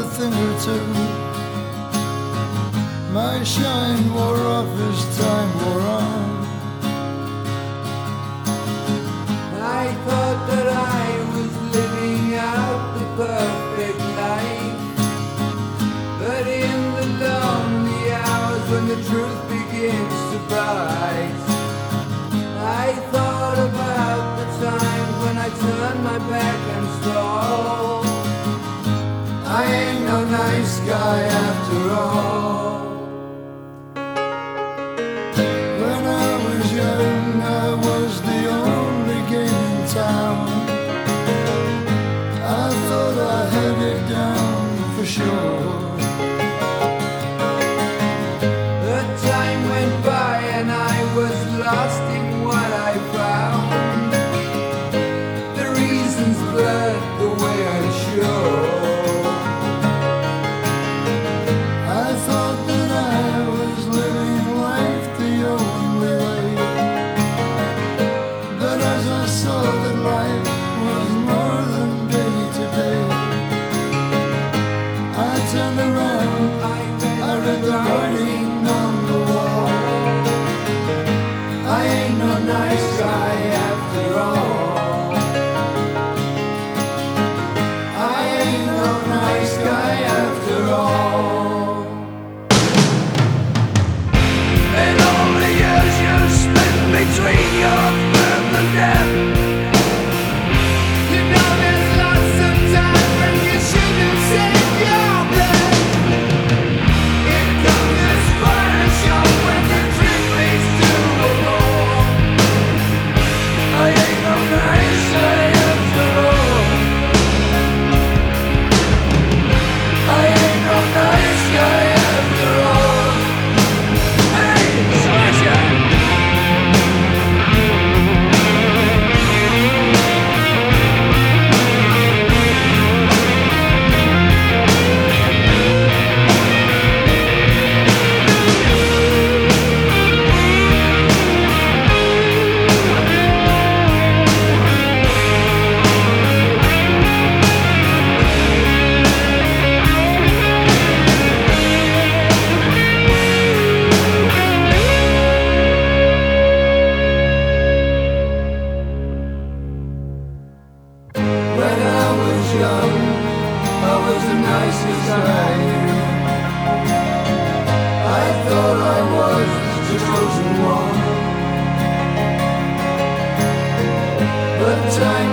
a thing or two. My shine wore off as time wore on. I thought that I was living out the perfect life, but in the lonely hours when the truth begins to bite, I thought about the times when I turned my back and stole. I ain't no nice guy after all. When I was young, I was the only game in town. I thought I had it down for sure. The time went by and I was lost in what I found. The reasons blurred the way I should. I thought that I was living life the only way, but as I saw that life was more than day to day, I turned around, I read the writing on the wall. I ain't no nice guy after all. I ain't no nice guy after all. And all the years you spent between your birth and death, you know there's lots of time when you should have saved your breath. Here comes this fire show when the trick leads to a roar. I ain't no nice guy after all. I ain't no nice guy after all. Hey, Slasher! When I was young, I was the nicest I knew. I thought I was the chosen one, but time